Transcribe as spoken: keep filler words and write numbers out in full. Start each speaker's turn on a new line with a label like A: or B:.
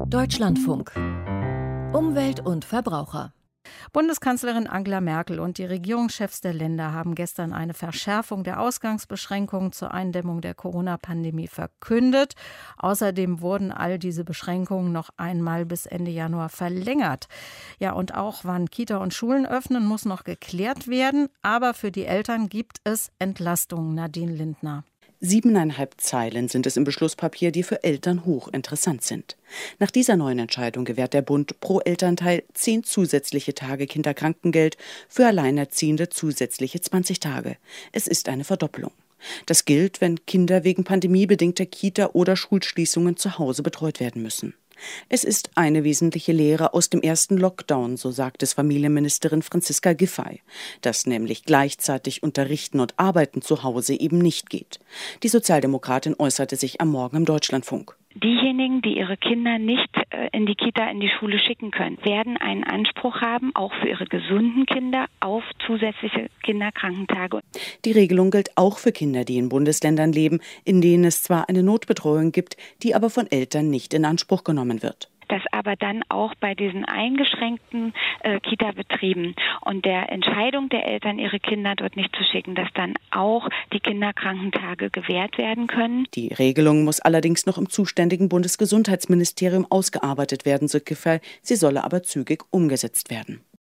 A: Deutschlandfunk. Umwelt und Verbraucher.
B: Bundeskanzlerin Angela Merkel und die Regierungschefs der Länder haben gestern eine Verschärfung der Ausgangsbeschränkungen zur Eindämmung der Corona-Pandemie verkündet. Außerdem wurden all diese Beschränkungen noch einmal bis Ende Januar verlängert. Ja, und auch wann Kita und Schulen öffnen, muss noch geklärt werden. Aber für die Eltern gibt es Entlastungen. Nadine Lindner.
C: Siebeneinhalb Zeilen sind es im Beschlusspapier, die für Eltern hochinteressant sind. Nach dieser neuen Entscheidung gewährt der Bund pro Elternteil zehn zusätzliche Tage Kinderkrankengeld, für Alleinerziehende zusätzliche zwanzig Tage. Es ist eine Verdoppelung. Das gilt, wenn Kinder wegen pandemiebedingter Kita- oder Schulschließungen zu Hause betreut werden müssen. Es ist eine wesentliche Lehre aus dem ersten Lockdown, so sagt es Familienministerin Franziska Giffey, dass nämlich gleichzeitig Unterrichten und Arbeiten zu Hause eben nicht geht. Die Sozialdemokratin äußerte sich am Morgen im Deutschlandfunk.
D: Diejenigen, die ihre Kinder nicht in die Kita, in die Schule schicken können, werden einen Anspruch haben, auch für ihre gesunden Kinder, auf zusätzliche Kinderkrankentage.
C: Die Regelung gilt auch für Kinder, die in Bundesländern leben, in denen es zwar eine Notbetreuung gibt, die aber von Eltern nicht in Anspruch genommen wird.
D: Das aber dann auch bei diesen eingeschränkten äh, Kita-Betrieben und der Entscheidung der Eltern, ihre Kinder dort nicht zu schicken, dass dann auch die Kinderkrankentage gewährt werden können.
C: Die Regelung muss allerdings noch im zuständigen Bundesgesundheitsministerium ausgearbeitet werden, so Giffey. Sie solle aber zügig umgesetzt werden.